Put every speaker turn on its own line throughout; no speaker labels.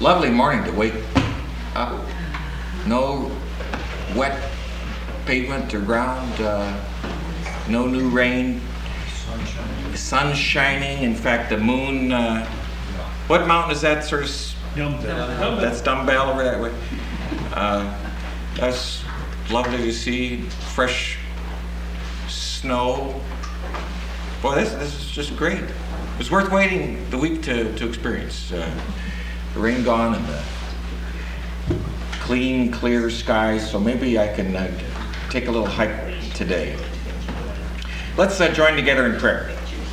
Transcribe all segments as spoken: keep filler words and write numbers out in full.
lovely morning to wake up. No wet pavement or ground, uh, no new rain. The sun's shining. In fact, the moon. Uh, what mountain is that? Sort of.
Dumbbell.
That's Dumbbell over that way. Uh, that's lovely to see. Fresh snow. Boy, this this is just great. It's worth waiting the week to to experience. Uh, the rain gone and the clean, clear skies. So maybe I can uh, take a little hike today. Let's uh, join together in prayer.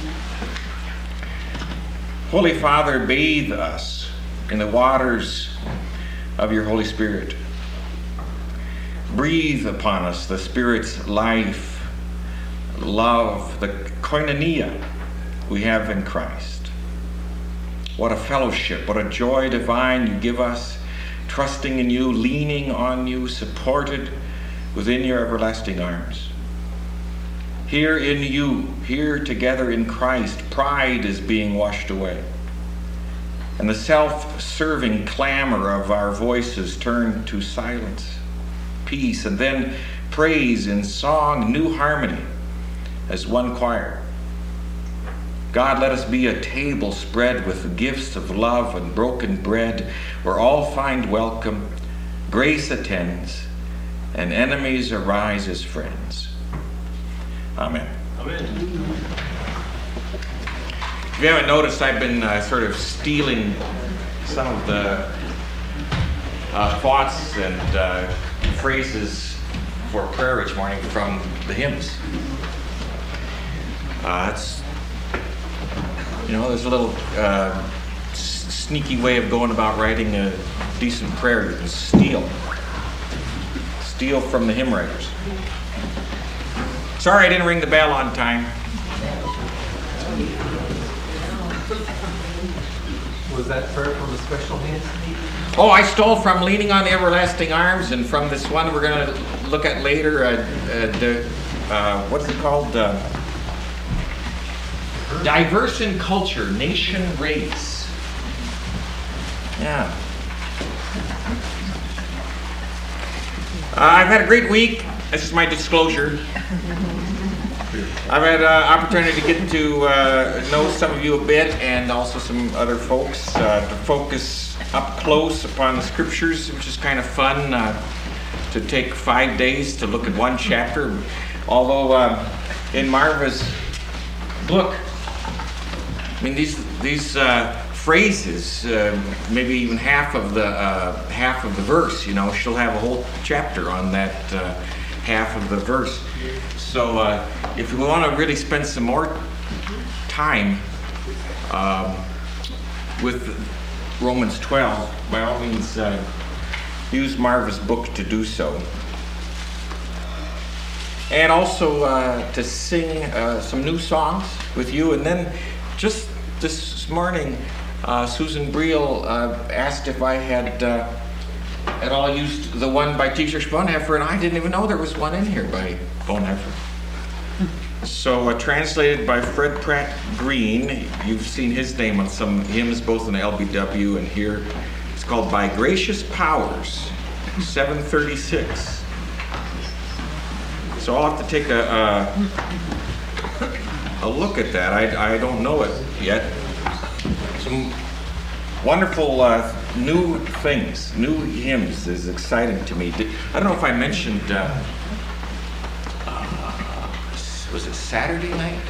Holy Father, bathe us in the waters of your Holy Spirit. Breathe upon us the Spirit's life, love, the koinonia we have in Christ. What a fellowship, what a joy divine you give us, trusting in you, leaning on you, supported within your everlasting arms. Here in you, here together in Christ, pride is being washed away. And the self-serving clamor of our voices turned to silence, peace, and then praise in song, new harmony as one choir. God, let us be a table spread with gifts of love and broken bread, where all find welcome, grace attends, and enemies arise as friends. Amen.
Amen.
If you haven't noticed, I've been uh, sort of stealing some of the uh, thoughts and uh, phrases for prayer each morning from the hymns. Uh, it's, you know, there's a little uh, s- sneaky way of going about writing a decent prayer. You can steal. Steal from the hymn writers. Sorry I didn't ring the bell on time.
Was that prayer from a special hymn?
Oh, I stole from Leaning on the Everlasting Arms, and from this one we're going to look at later, uh, uh, the, uh, what's it called? Uh, Diverse in Culture, Nation, Race. Yeah. Uh, I've had a great week. This is my disclosure. I've had an uh, opportunity to get to uh, know some of you a bit, and also some other folks, uh, to focus up close upon the scriptures, which is kind of fun, uh, to take five days to look at one chapter. Although uh, in Marva's book, I mean, these these uh, phrases, uh, maybe even half of the uh, half of the verse, you know, she'll have a whole chapter on that uh, half of the verse. So uh, if we want to really spend some more time um, with Romans twelve, by all means, uh, use Marva's book to do so. And also uh, to sing uh, some new songs with you. And then just this morning, uh, Susan Briel uh, asked if I had uh, at all used the one by Dietrich Bonhoeffer, and I didn't even know there was one in here by Bonhoeffer. So uh, translated by Fred Pratt Green. You've seen his name on some hymns, both in L B W and here. It's called By Gracious Powers, seven thirty-six. So I'll have to take a a, a look at that. I, I don't know it yet. Some wonderful uh, new things, new hymns is exciting to me. I don't know if I mentioned, uh, uh, was it Saturday night?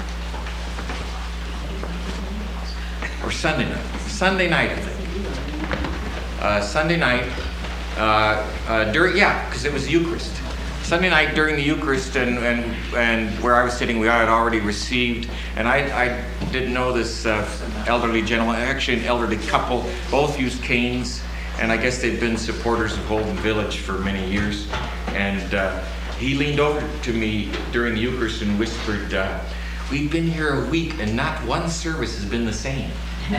Or Sunday night? Sunday night, I think. Uh, Sunday night, uh, uh, during, yeah, because it was the Eucharist. Sunday night during the Eucharist, and, and, and where I was sitting, we had already received, and I, I didn't know this uh, elderly gentleman, actually an elderly couple, both used canes, and I guess they've been supporters of Holden Village for many years. And uh, he leaned over to me during the Eucharist and whispered, uh, "We've been here a week and not one service has been the same."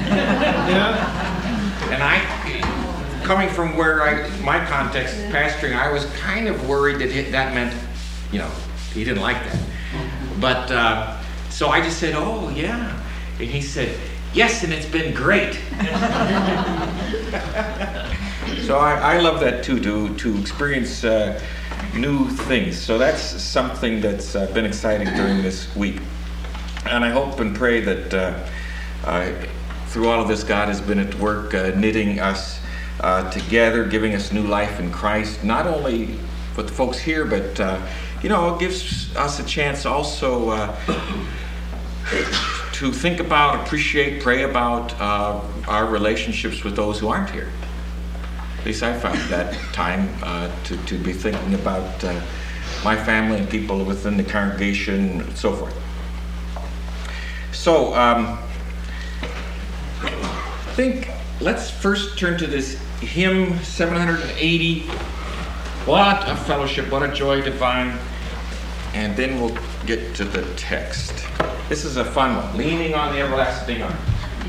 Yeah.
And I, coming from where I, my context, pastoring, I was kind of worried that it, that meant, you know, he didn't like that. But, uh, so I just said, "Oh, yeah." And he said, "Yes, and it's been great." So I, I love that too, to, to experience uh, new things. So that's something that's uh, been exciting during this week. And I hope and pray that uh, uh, through all of this, God has been at work uh, knitting us uh, together, giving us new life in Christ, not only with the folks here, but uh, you know, it gives us a chance also uh, to think about, appreciate, pray about uh, our relationships with those who aren't here. At least I found that time uh, to, to be thinking about uh, my family and people within the congregation and so forth. So, um, I think let's first turn to this hymn seven hundred eighty. What a fellowship, what a joy divine. And then we'll get to the text. This is a fun one, leaning on the everlasting arm.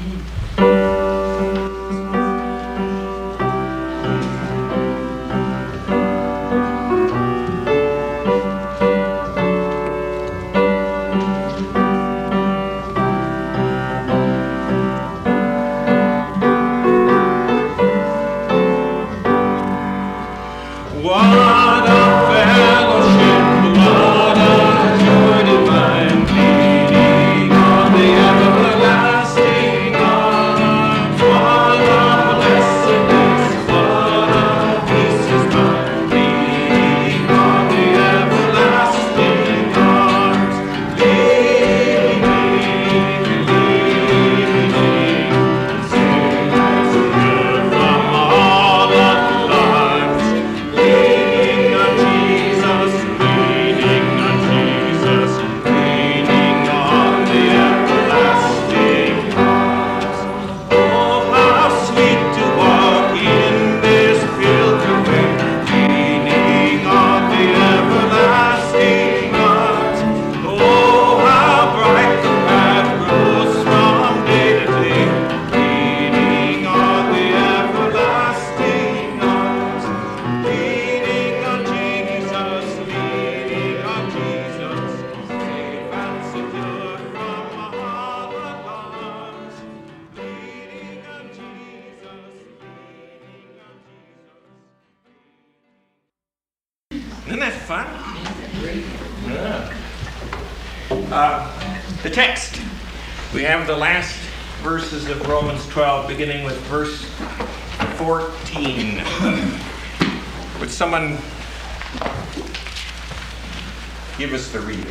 Isn't that fun? Yeah. Uh, the text. We have the last verses of Romans twelve, beginning with verse fourteen. Would someone give us the reading?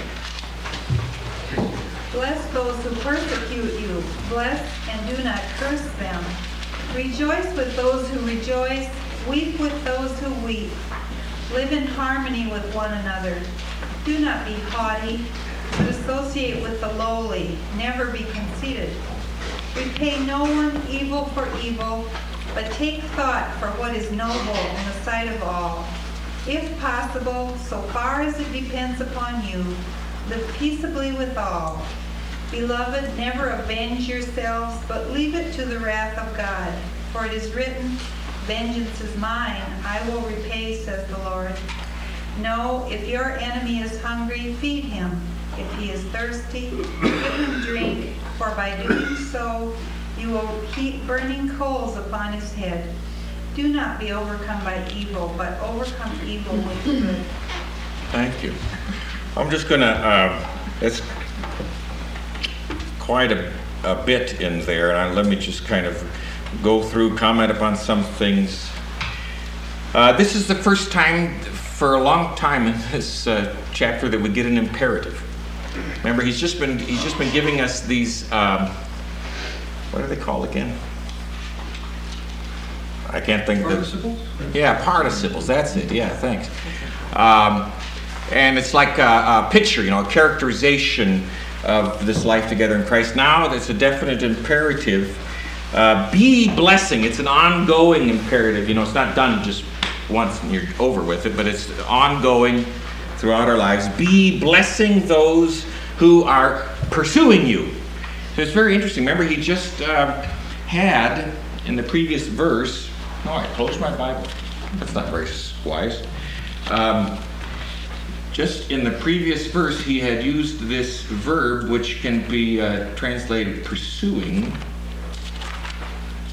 Bless those who persecute you. Bless and do not curse them. Rejoice with those who rejoice. Weep with those who weep. Live in harmony with one another. Do not be haughty, but associate with the lowly. Never be conceited. Repay no one evil for evil, but take thought for what is noble in the sight of all. If possible, so far as it depends upon you, live peaceably with all. Beloved, never avenge yourselves, but leave it to the wrath of God. For it is written, vengeance is mine, I will repay, says the Lord. No, if your enemy is hungry, feed him. If he is thirsty, give him drink, for by doing so, you will heap burning coals upon his head. Do not be overcome by evil, but overcome evil with good.
Thank you. I'm just going to, uh, it's quite a, a bit in there, and I, let me just kind of go through, comment upon some things. Uh, this is the first time for a long time in this uh, chapter that we get an imperative. Remember, he's just been he's just been giving us these, um, what are they called again? I can't think of
Participles?
Yeah, participles, that's it, yeah, thanks. Um, and it's like a, a picture, you know, a characterization of this life together in Christ. Now it's a definite imperative. Uh, be blessing. It's an ongoing imperative. You know, it's not done just once and you're over with it, but it's ongoing throughout our lives. Be blessing those who are pursuing you. So it's very interesting. Remember, he just uh, had in the previous verse. No, I closed my Bible. That's not very wise. Um, just in the previous verse, he had used this verb, which can be uh, translated pursuing.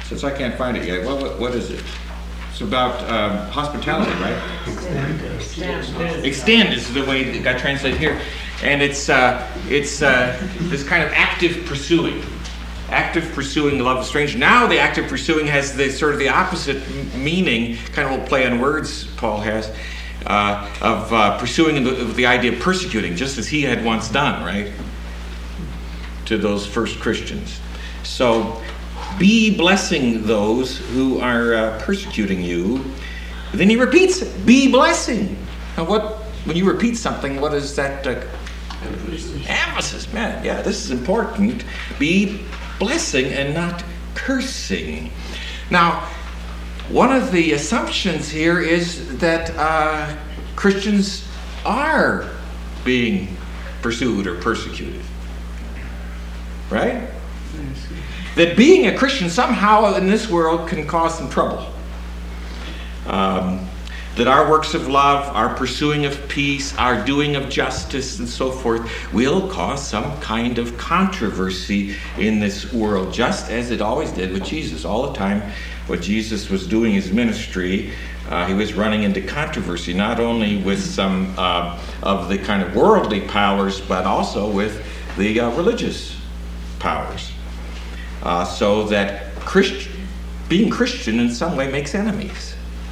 Since I can't find it yet, what, what, what is it? It's about um, hospitality, right?
Extend.
Extend is the way it got translated here. And it's uh, it's uh, this kind of active pursuing. Active pursuing the love of a stranger. Now the active pursuing has the sort of the opposite m- meaning, kind of a play on words Paul has, uh, of uh, pursuing the, of the idea of persecuting, just as he had once done, right? To those first Christians. So be blessing those who are uh, persecuting you. Then he repeats it. Be blessing. Now what, when you repeat something, what is that? Uh, emphasis, man. Yeah, this is important. Be blessing and not cursing. Now, one of the assumptions here is that uh, Christians are being pursued or persecuted. Right? That being a Christian somehow in this world can cause some trouble. Um, that our works of love, our pursuing of peace, our doing of justice and so forth will cause some kind of controversy in this world, just as it always did with Jesus. All the time when Jesus was doing his ministry, uh, he was running into controversy, not only with some uh, of the kind of worldly powers, but also with the uh, religious powers. Uh, so that Christ- being Christian in some way makes enemies.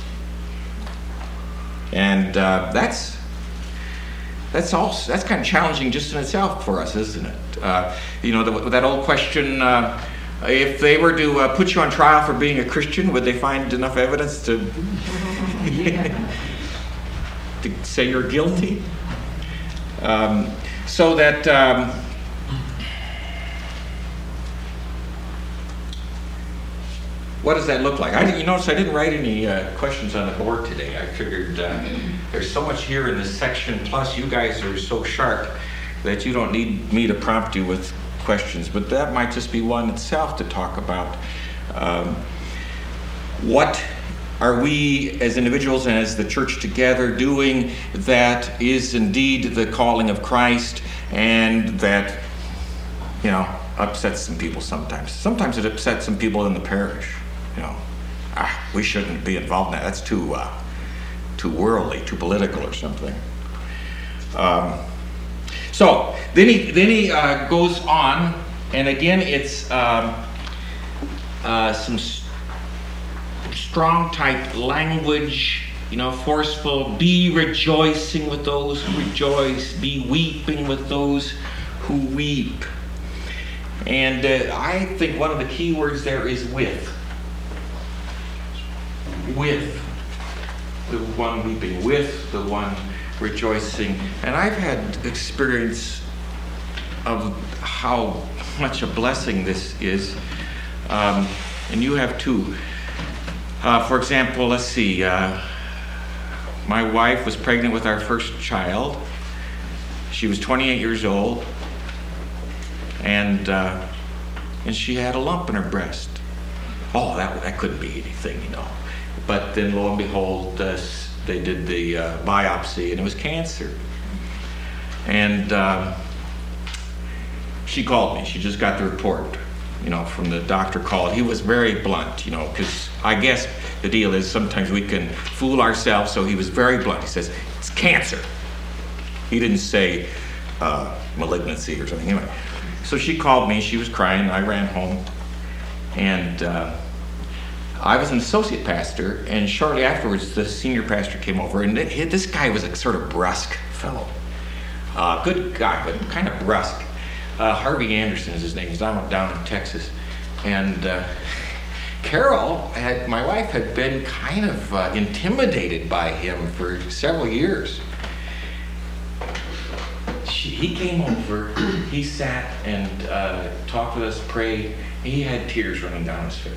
And uh, that's that's also that's kind of challenging just in itself for us, isn't it? Uh, you know, the, that old question: uh, if they were to uh, put you on trial for being a Christian, would they find enough evidence to to say you're guilty? Um, so that. Um, What does that look like? I, you notice I didn't write any uh, questions on the board today. I figured uh, there's so much here in this section, plus you guys are so sharp that you don't need me to prompt you with questions, but that might just be one itself to talk about. Um, what are we as individuals and as the church together doing that is indeed the calling of Christ and that, you know, upsets some people sometimes. Sometimes it upsets some people in the parish. You know, ah, we shouldn't be involved in that. That's too, uh, too worldly, too political, or something. Um, so then he then he uh, goes on, and again it's um, uh, some st- strong type language. You know, forceful. Be rejoicing with those who rejoice. Be weeping with those who weep. And uh, I think one of the key words there is with. With. The one weeping with, the one rejoicing. And I've had experience of how much a blessing this is. Um, and you have too. Uh, for example, let's see. Uh, my wife was pregnant with our first child. She was twenty-eight years old. And uh, and she had a lump in her breast. Oh, that that couldn't be anything, you know. But then, lo and behold, uh, they did the uh, biopsy, and it was cancer. And uh, she called me. She just got the report, you know, from the doctor called. He was very blunt, you know, because I guess the deal is sometimes we can fool ourselves. So he was very blunt. He says, it's cancer. He didn't say uh, malignancy or something. Anyway. So she called me, she was crying, I ran home, and uh, I was an associate pastor, and shortly afterwards the senior pastor came over, and it, this guy was a sort of brusque fellow. Uh, good guy, but kind of brusque. Uh, Harvey Anderson is his name, he's down, down in Texas. And uh, Carol, had, my wife, had been kind of uh, intimidated by him for several years. He came over, he sat and uh, talked with us, prayed. He had tears running down his face.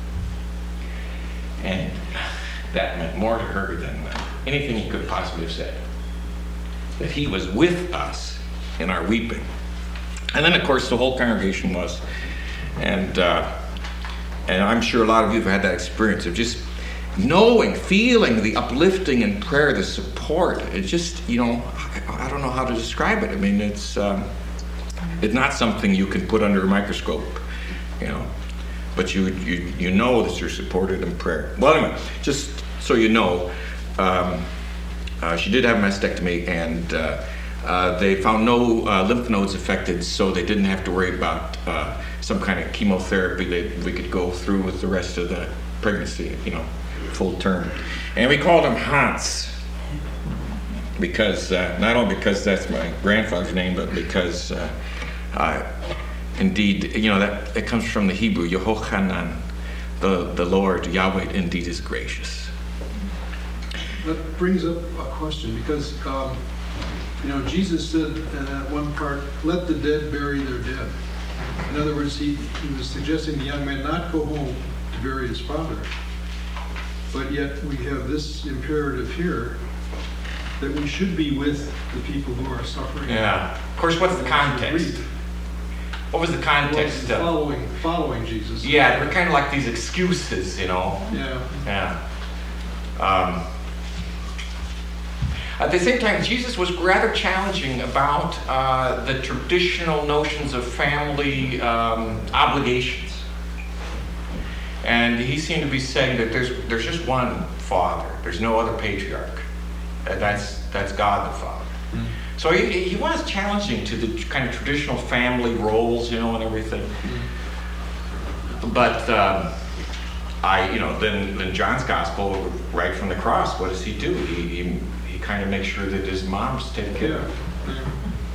And that meant more to her than anything he could possibly have said. That he was with us in our weeping. And then, of course, the whole congregation was. And, uh, and I'm sure a lot of you have had that experience of just knowing, feeling the uplifting in prayer, the support. It's just, you know, I don't know how to describe it. I mean, it's um, it's not something you can put under a microscope, you know. but you you you know that you're supported in prayer. Well, anyway, just so you know, um, uh, she did have a mastectomy, and uh, uh, they found no uh, lymph nodes affected, so they didn't have to worry about uh, some kind of chemotherapy that we could go through with the rest of the pregnancy, you know, full term. And we called him Hans, because uh, not only because that's my grandfather's name, but because uh, uh, indeed, you know, that it comes from the Hebrew, Yehochanan, the, the Lord, Yahweh indeed is gracious.
That brings up a question, because, um, you know, Jesus said in that one part, let the dead bury their dead. In other words, he, he was suggesting the young man not go home to bury his father. But yet we have this imperative here that we should be with the people who are suffering.
Yeah. Of course, what's the context? What was the context?
Well, following, following Jesus.
Yeah, they're kind of like these excuses, you know.
Yeah.
Yeah. Um, at the same time, Jesus was rather challenging about uh, the traditional notions of family um, obligations. And he seemed to be saying that there's there's just one father. There's no other patriarch. And that's that's God the Father. Mm-hmm. So he, he was challenging to the kind of traditional family roles, you know, and everything. Mm-hmm. But um, I, you know, then then John's gospel, right from the cross, what does he do? He he, he kind of makes sure that his mom's taken care of.
Yeah.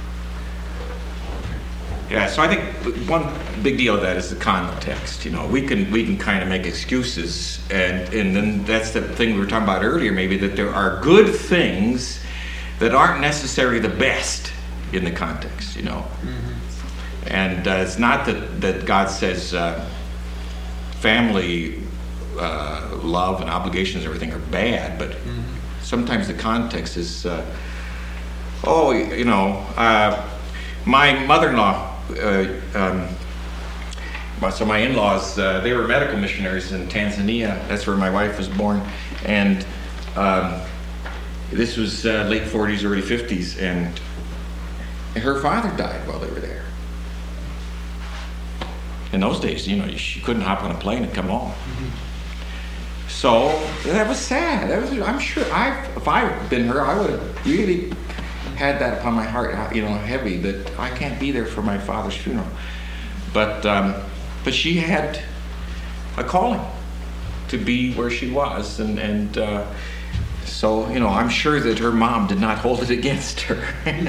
Yeah, so I think one big deal of that is the context. You know, we can we can kind of make excuses, and and then that's the thing we were talking about earlier, maybe, that there are good things that aren't necessarily the best in the context. You know, mm-hmm. and uh, it's not that that God says uh, family uh, love and obligations and everything are bad, but mm-hmm. sometimes the context is, uh, oh, you know, uh, my mother-in-law. Uh, um, so my in-laws, uh, they were medical missionaries in Tanzania. That's where my wife was born, and um, this was uh, late forties, early fifties, and her father died while they were there. In those days, you know, she couldn't hop on a plane and come home. Mm-hmm. So that was sad. That was, I'm sure, I if I had been her, I would have really had that upon my heart, you know, heavy, that I can't be there for my father's funeral. But um, but she had a calling to be where she was, and and uh, so, you know, I'm sure that her mom did not hold it against her.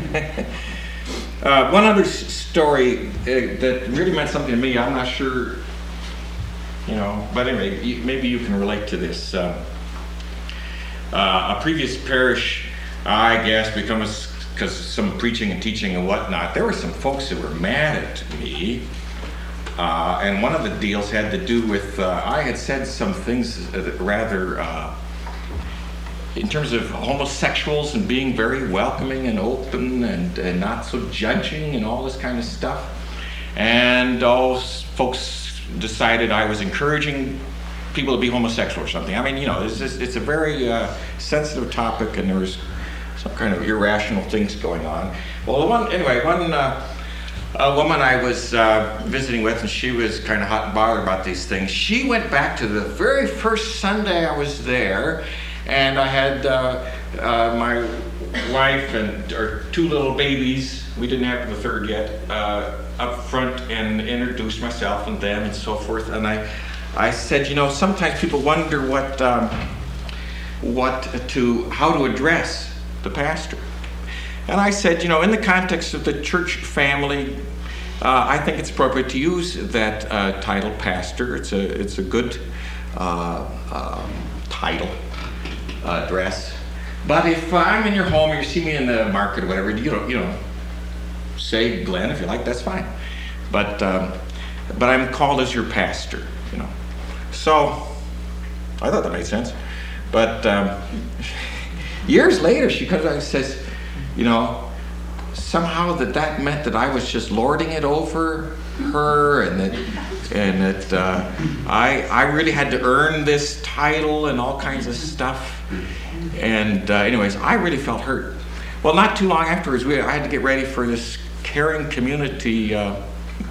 uh, one other s- story uh, that really meant something to me, I'm not sure, you know, but anyway, you, maybe you can relate to this. Uh, uh, a previous parish, I guess, become a because some preaching and teaching and whatnot, there were some folks who were mad at me. Uh, and one of the deals had to do with, uh, I had said some things rather, uh, in terms of homosexuals and being very welcoming and open and, and not so judging and all this kind of stuff. And those folks decided I was encouraging people to be homosexual or something. I mean, you know, it's, just, it's a very uh, sensitive topic, and there was some kind of irrational things going on. Well, one anyway, one uh, a woman I was uh, visiting with, and she was kind of hot and bothered about these things. She went back to the very first Sunday I was there, and I had uh, uh, my wife and our two little babies. We didn't have the third yet. Uh, up front, and introduced myself and them and so forth. And I, I said, you know, sometimes people wonder what, um, what to, how to address the pastor. And I said, you know, in the context of the church family, uh, I think it's appropriate to use that uh, title, pastor. It's a it's a good uh, um, title, uh, dress. But if I'm in your home or you see me in the market or whatever, you know, you know, say Glenn if you like. That's fine. But um, but I'm called as your pastor, you know. So I thought that made sense. But um, years later, she comes out and says, you know, somehow that that meant that I was just lording it over her, and that and that uh, I I really had to earn this title and all kinds of stuff. And uh, anyways, I really felt hurt. Well, not too long afterwards, we I had to get ready for this caring community uh,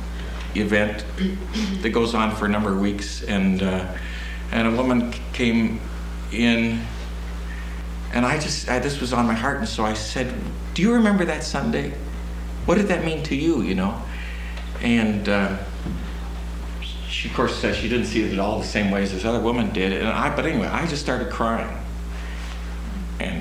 event that goes on for a number of weeks, and uh, and a woman came in, and I just I, this was on my heart, and so I said, "Do you remember that Sunday? What did that mean to you?" You know, and uh, she of course said she didn't see it at all the same way as this other woman did, and I but anyway I just started crying, and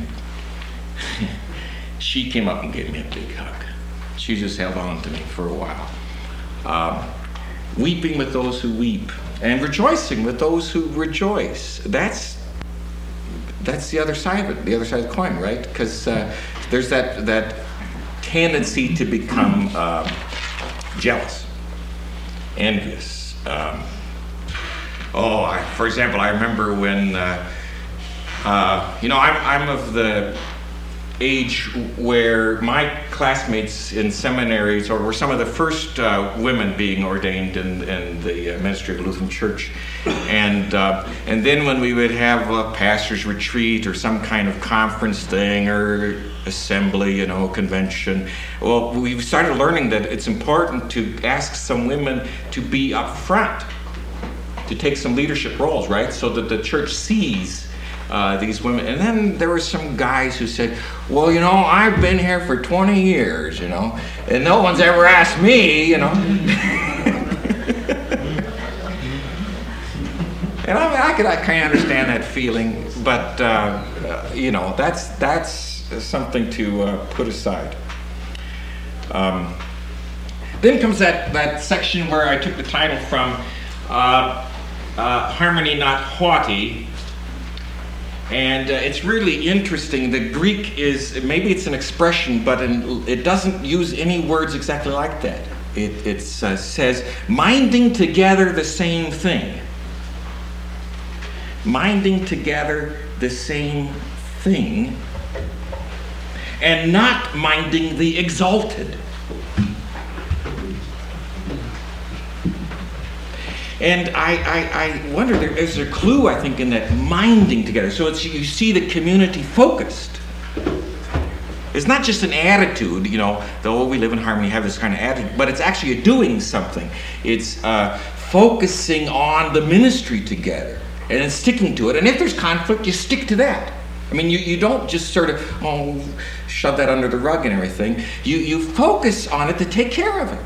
she came up and gave me a big hug. She just held on to me for a while. Um, weeping with those who weep, and rejoicing with those who rejoice. That's that's the other side of it, the other side of the coin, right? Because uh, there's that that tendency to become uh, jealous, envious. Um, oh, I, for example, I remember when uh, uh, you know I'm I'm of the age where my classmates in seminaries, or were some of the first uh, women being ordained in, in the ministry of the Lutheran Church, and uh, and then when we would have a pastor's retreat or some kind of conference thing or assembly, you know, convention, well, we started learning that it's important to ask some women to be up front, to take some leadership roles, right, so that the church sees Uh, these women. And then there were some guys who said, well, you know, I've been here for twenty years, you know, and no one's ever asked me, you know. And I mean, I could I kind of understand that feeling, but, uh, uh, you know, that's that's something to uh, put aside. Um, then comes that, that section where I took the title from, uh, uh, Harmony Not Haughty. And uh, it's really interesting. The Greek is, maybe it's an expression, but in, it doesn't use any words exactly like that. It it's, uh, says, minding together the same thing. Minding together the same thing, and not minding the exalted. And I, I, I wonder, there is a clue, I think, in that minding together. So it's, you see the community focused. It's not just an attitude, you know, though we live in harmony, have this kind of attitude, but it's actually doing something. It's uh, focusing on the ministry together and then sticking to it. And if there's conflict, you stick to that. I mean, you, you don't just sort of, oh, shove that under the rug and everything. You, you focus on it to take care of it.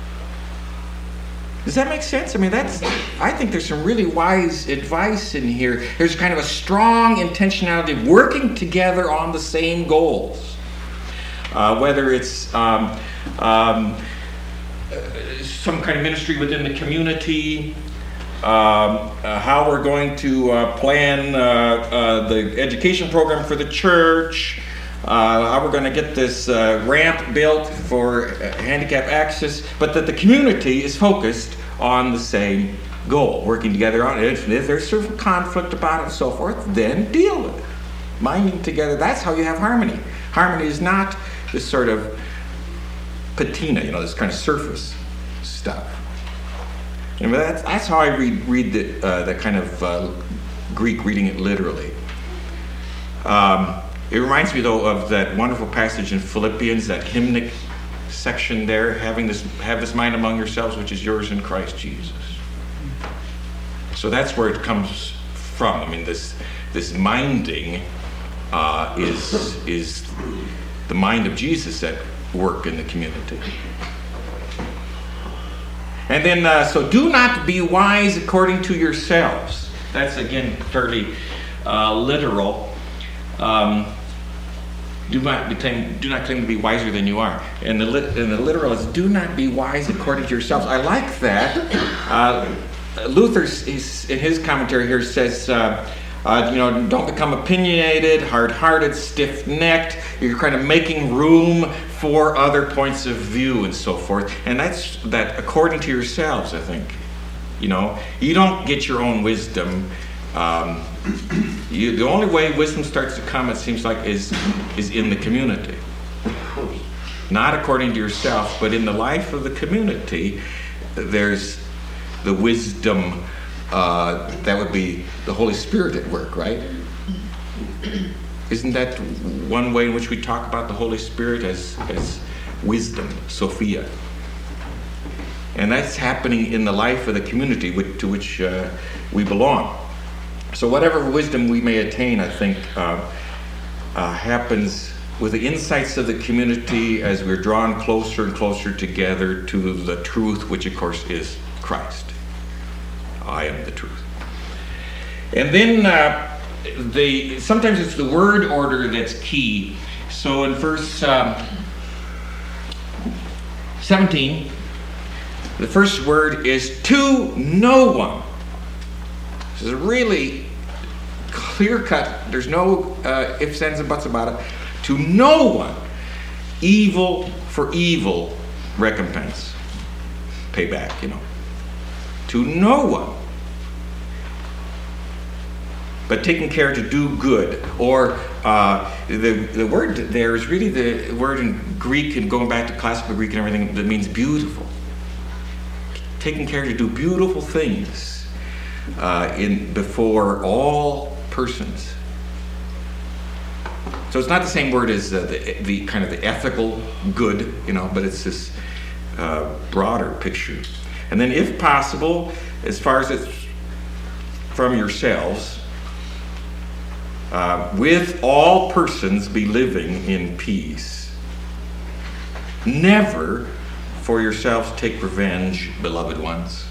Does that make sense? I mean, that's, I think there's some really wise advice in here. There's kind of a strong intentionality of working together on the same goals. Uh, whether it's um, um, some kind of ministry within the community, um, uh, how we're going to uh, plan uh, uh, the education program for the church, Uh, how we're going to get this uh, ramp built for uh, handicap access, but that the community is focused on the same goal, working together on it. If there's sort of conflict about it and so forth, then deal with it. Minding together, that's how you have harmony. Harmony is not this sort of patina, you know, this kind of surface stuff. And that's, that's how I read, read the, uh, the kind of uh, Greek, reading it literally. Um, It reminds me, though, of that wonderful passage in Philippians, that hymnic section there, having this, have this mind among yourselves, which is yours in Christ Jesus. So that's where it comes from. I mean, this this minding uh, is is the mind of Jesus at work in the community. And then, uh, so do not be wise according to yourselves. That's again fairly uh, literal. Um, Do not, claim, do not claim to be wiser than you are. And the, and the literal is, do not be wise according to yourselves. I like that. Uh, Luther, is, in his commentary here, says, uh, uh, you know, don't become opinionated, hard-hearted, stiff-necked. You're kind of making room for other points of view and so forth. And that's that according to yourselves, I think. You know, you don't get your own wisdom. Um, you, the only way wisdom starts to come, it seems like, is is in the community. Not according to yourself, but in the life of the community, there's the wisdom, uh, that would be the Holy Spirit at work, right? Isn't that one way in which we talk about the Holy Spirit as, as wisdom, Sophia? And that's happening in the life of the community which, to which uh, we belong. So whatever wisdom we may attain, I think, uh, uh, happens with the insights of the community as we're drawn closer and closer together to the truth, which of course is Christ. I am the truth. And then uh, the sometimes it's the word order that's key. So in verse um, seventeen, the first word is to no one. This is really clear cut. There's no uh, ifs, ands, and buts about it. To no one, evil for evil recompense. Payback, you know. To no one. But taking care to do good. Or uh, the, the word there is really the word in Greek, and going back to classical Greek and everything, that means beautiful. Taking care to do beautiful things uh, in before all persons. So it's not the same word as uh, the, the kind of the ethical good, you know, but it's this uh, broader picture. And then, if possible, as far as it's from yourselves, uh, with all persons be living in peace. Never for yourselves take revenge, beloved ones,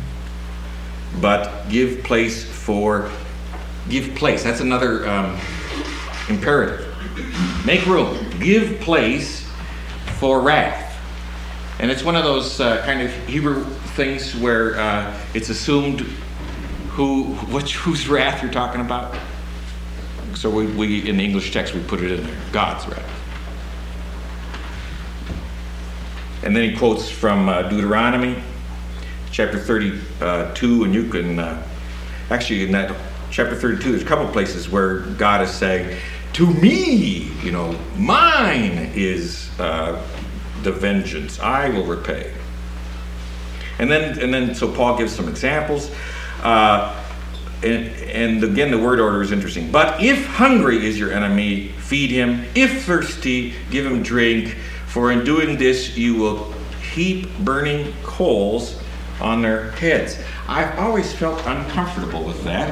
but give place for, give place. That's another um, imperative. Make room. Give place for wrath. And it's one of those uh, kind of Hebrew things where uh, it's assumed who, which, whose wrath you're talking about. So we, we, in the English text, we put it in there. God's wrath. And then he quotes from uh, Deuteronomy chapter thirty-two, and you can, uh, actually in that chapter thirty-two, there's a couple of places where God is saying, to me, you know, mine is uh, the vengeance. I will repay. And then, and then, so Paul gives some examples. Uh, and, and again, the word order is interesting. But if hungry is your enemy, feed him. If thirsty, give him drink. For in doing this, you will heap burning coals on their heads. I've always felt uncomfortable with that.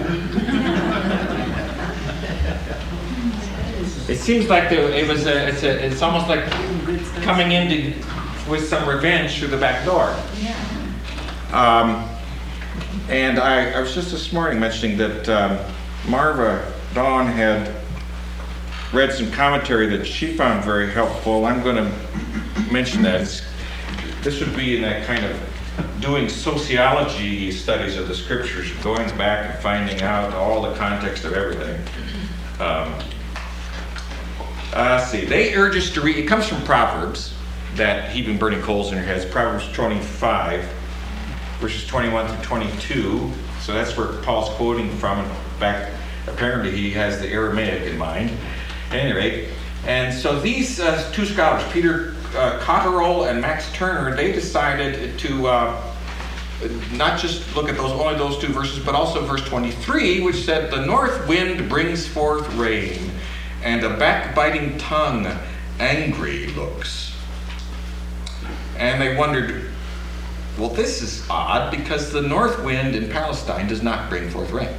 It seems like the, it was a, it's a, it's almost like coming in to, with some revenge through the back door. Um, and I, I was just this morning mentioning that um, Marva Dawn had read some commentary that she found very helpful. I'm going to mention that. It's, this would be in that kind of doing sociology studies of the scriptures, going back and finding out all the context of everything. Um, Uh, let's see. They urge us to read. It comes from Proverbs, that heaping burning coals in your heads. Proverbs twenty-five, verses twenty-one through twenty-two. So that's where Paul's quoting from. In fact, apparently he has the Aramaic in mind. At any rate, and so these uh, two scholars, Peter uh, Cotterill and Max Turner, they decided to uh, not just look at those only those two verses, but also verse twenty-three, which said, "The north wind brings forth rain, and a backbiting tongue angry looks." And they wondered, well, this is odd, because the north wind in Palestine does not bring forth rain.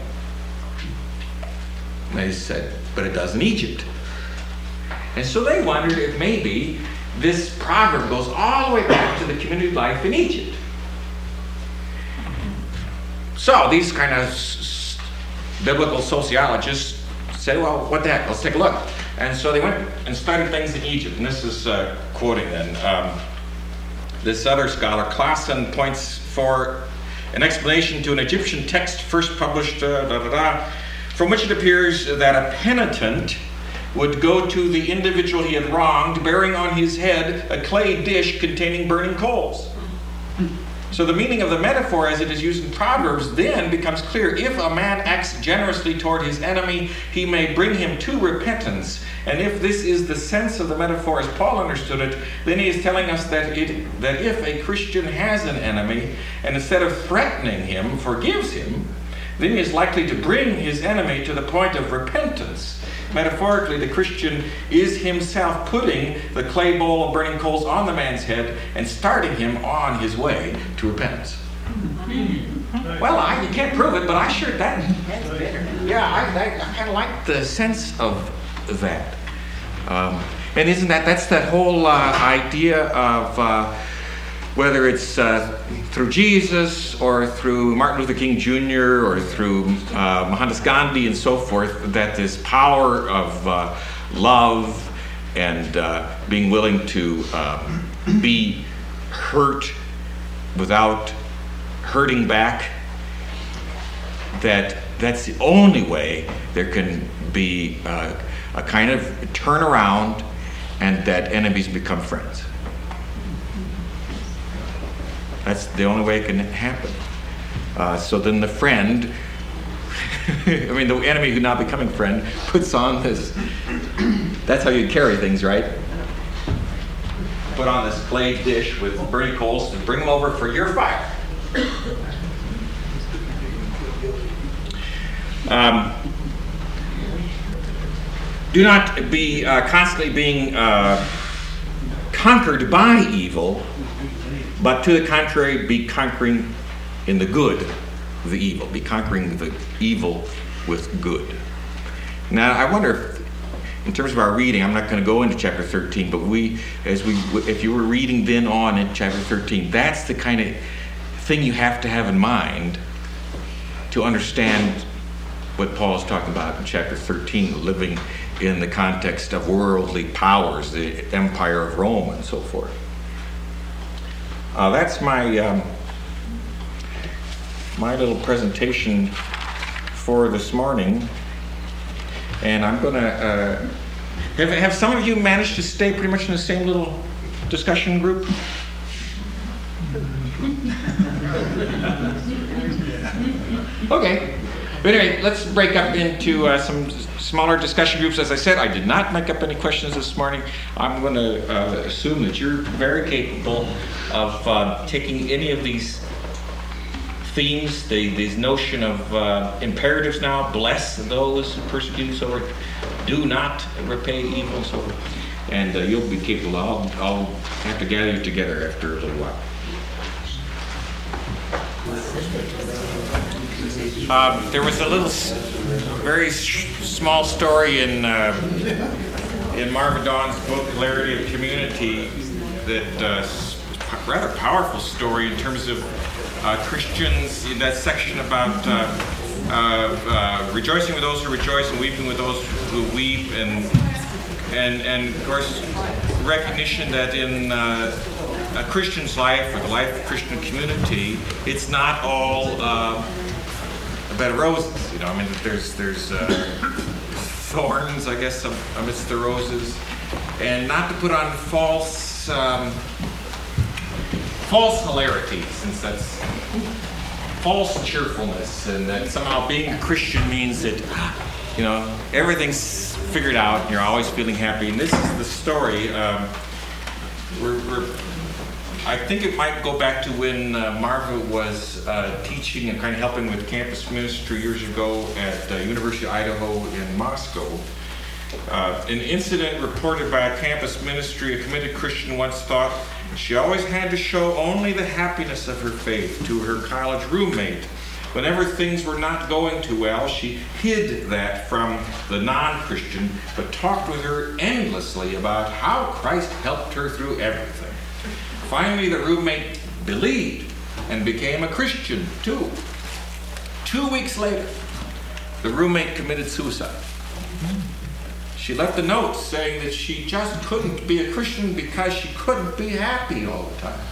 And they said, but it does in Egypt. And so they wondered if maybe this proverb goes all the way back to the community life in Egypt. So these kind of s- s- biblical sociologists said, well, what the heck, let's take a look. And so they went and studied things in Egypt. And this is uh, quoting then. Um, this other scholar, Claassen, points for an explanation to an Egyptian text first published, uh, da, da, da, from which it appears that a penitent would go to the individual he had wronged, bearing on his head a clay dish containing burning coals. So the meaning of the metaphor as it is used in Proverbs then becomes clear. If a man acts generously toward his enemy, he may bring him to repentance. And if this is the sense of the metaphor as Paul understood it, then he is telling us that it that if a Christian has an enemy, and instead of threatening him, forgives him, then he is likely to bring his enemy to the point of repentance. Metaphorically, the Christian is himself putting the clay bowl of burning coals on the man's head and starting him on his way to repentance. Well, I, you can't prove it, but I sure that. Yeah, I, I, I kind of like the sense of that. Um, and isn't that that's that whole uh, idea of uh, whether it's uh, through Jesus or through Martin Luther King Junior or through uh, Mohandas Gandhi and so forth, that this power of uh, love and uh, being willing to um, be hurt without hurting back, that that's the only way there can be uh, a kind of turnaround and that enemies become friends. That's the only way it can happen. Uh, so then the friend, I mean the enemy who now becoming friend, puts on this, that's how you carry things, right? Put on this clay dish with burning coals and bring them over for your fire. Um, do not be uh, constantly being uh, conquered by evil, but to the contrary, be conquering in the good the evil. Be conquering the evil with good. Now, I wonder if, in terms of our reading, I'm not going to go into chapter thirteen, but we, as we, if you were reading then on in chapter thirteen, that's the kind of thing you have to have in mind to understand what Paul is talking about in chapter thirteen, living in the context of worldly powers, the empire of Rome and so forth. Uh, that's my um, my little presentation for this morning, and I'm going to uh, have have some of you managed to stay pretty much in the same little discussion group. Okay. But anyway, let's break up into uh, some smaller discussion groups. As I said, I did not make up any questions this morning. I'm going to uh, assume that you're very capable of uh, taking any of these themes, the this notion of uh, imperatives now, bless those who persecute, so do not repay evil, so and uh, you'll be capable. I'll, I'll have to gather you together after a little while. Um, there was a little, very sh- small story in uh, in Marvin Dawn's book Clarity of Community that uh, rather powerful story in terms of uh, Christians in that section about uh, uh, uh, rejoicing with those who rejoice and weeping with those who weep, and and and of course recognition that in uh, a Christian's life or the life of a Christian community, it's not all uh, a bed of roses. You know, I mean, there's there's uh, thorns, I guess, amidst the roses, and not to put on false um, false hilarity, since that's false cheerfulness, and that somehow being a Christian means that, you know, everything's figured out and you're always feeling happy. And this is the story. Um, we're, we're I think it might go back to when uh, Marva was uh, teaching and kind of helping with campus ministry years ago at the uh, University of Idaho in Moscow. Uh, an incident reported by a campus ministry, a committed Christian once thought she always had to show only the happiness of her faith to her college roommate. Whenever things were not going too well, she hid that from the non-Christian, but talked with her endlessly about how Christ helped her through everything. Finally, the roommate believed and became a Christian, too. Two weeks later, the roommate committed suicide. She left a note saying that she just couldn't be a Christian because she couldn't be happy all the time.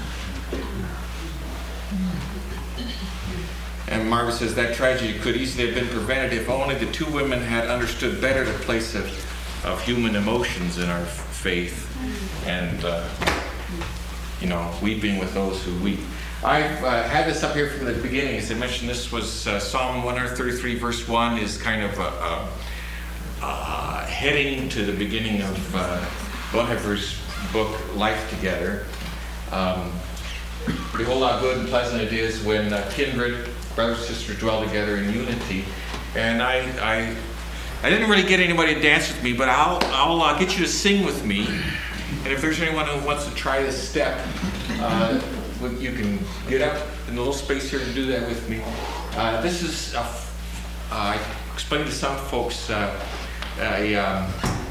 And Marva says that tragedy could easily have been prevented if only the two women had understood better the place of, of human emotions in our faith, and uh, you know, weeping with those who weep. I've uh, had this up here from the beginning. As I mentioned, this was uh, Psalm one thirty-three, verse one, is kind of a, a, a heading to the beginning of uh, Bonhoeffer's book, Life Together. Um, Behold how good and pleasant it is when uh, kindred, brothers and sisters, dwell together in unity. And I, I I didn't really get anybody to dance with me, but I'll I'll uh, get you to sing with me. And if there's anyone who wants to try this step, uh, you can get up in the little space here and do that with me. Uh, this is, a, uh, I explained to some folks, uh, a, um,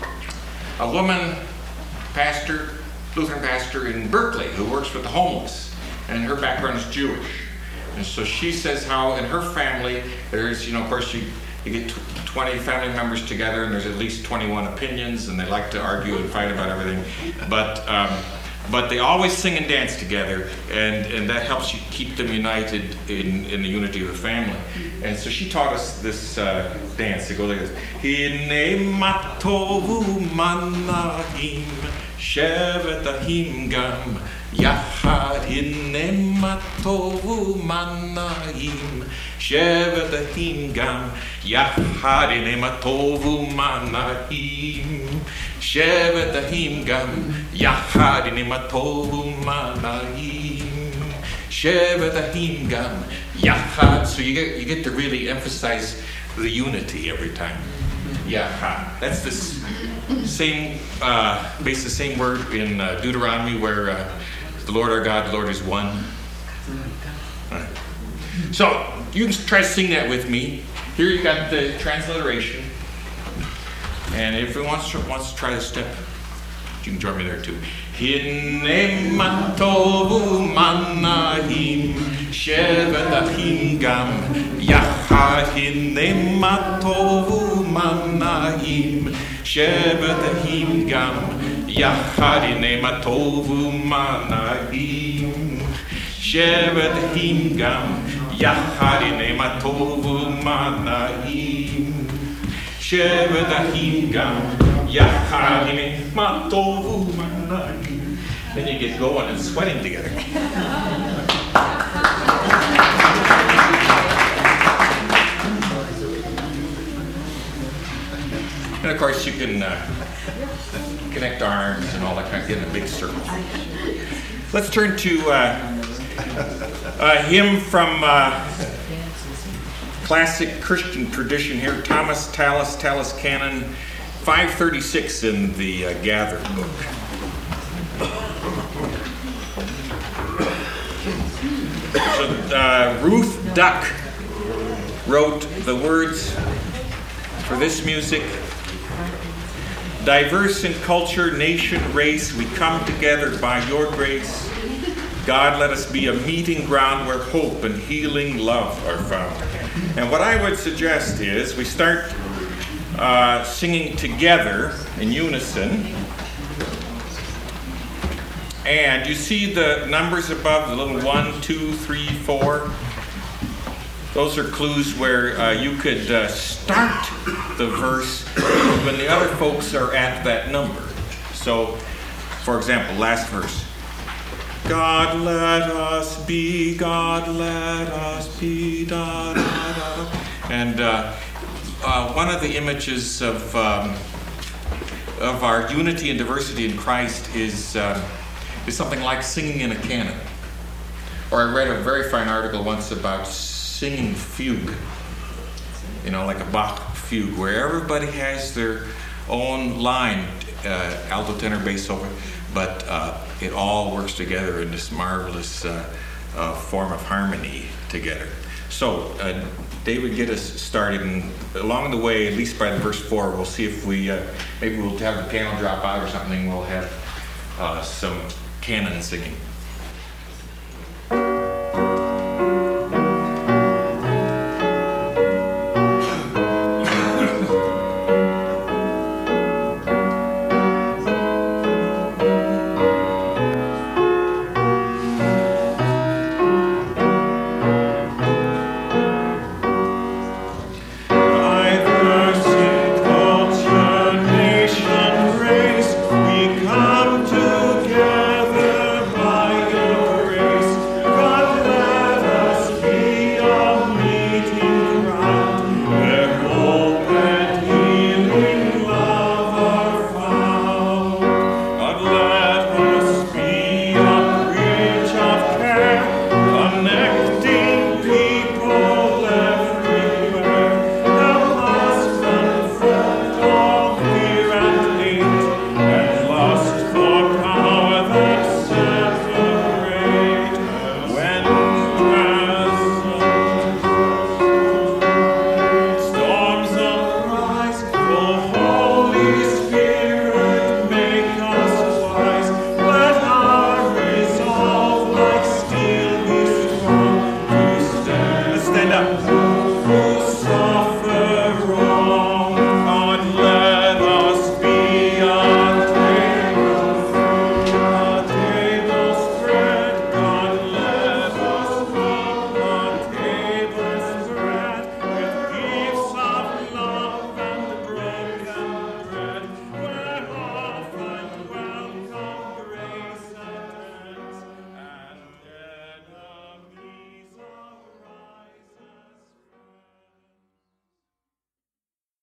a woman pastor, Lutheran pastor in Berkeley who works with the homeless, and her background is Jewish. And so she says how in her family, there's, you know, of course you, you get twenty family members together and there's at least twenty-one opinions and they like to argue and fight about everything. But um, but they always sing and dance together, and, and that helps you keep them united in, in the unity of the family. And so she taught us this uh, dance. It goes like this. Hine matovu manahim shevetahim gam yachad. Hine matovu manahim shevetahim gam yachad. Hine matovu manahim shevetahim gam yachad. Hine matovu manahim shevetahim gam yachad. So you get you get to really emphasize the unity every time. Yachad. That's this same uh, base the same word in uh, Deuteronomy where uh, the Lord our God, the Lord is one. Right. So you can try to sing that with me. Here you got the transliteration, and if it wants to wants to try the step, you can join me there too. Hine matovu manahim shevetahim gam yachad. Hine matovu manahim shevetahim gam yachad. Hine matovu manahim shevetahim gam yachad. Hine matovu manahim shevetahim gam yachad. Hine matovu manahim. Then you get going and sweating together. And of course you can uh, connect arms and all that kind of thing in a big circle. Let's turn to uh, a hymn from uh, classic Christian tradition here, Thomas Tallis, Tallis Canon, five thirty-six in the uh, Gather book. So uh, Ruth Duck wrote the words for this music. Diverse in culture, nation, race, we come together by your grace. God, let us be a meeting ground where hope and healing love are found. And what I would suggest is we start uh, singing together in unison. And you see the numbers above, the little one, two, three, four. Those are clues where uh, you could uh, start the verse when the other folks are at that number. So, for example, last verse. God let us be, God let us be, da da da. And uh, uh, one of the images of um, of our unity and diversity in Christ is uh, is something like singing in a canon. Or I read a very fine article once about singing fugue, you know, like a Bach fugue, where everybody has their own line, uh, alto, tenor, bass, solo, but uh, it all works together in this marvelous uh, uh, form of harmony together. So, uh, David, get us started, and along the way, at least by the verse four, we'll see if we, uh, maybe we'll have the piano drop out or something, we'll have uh, some canon singing.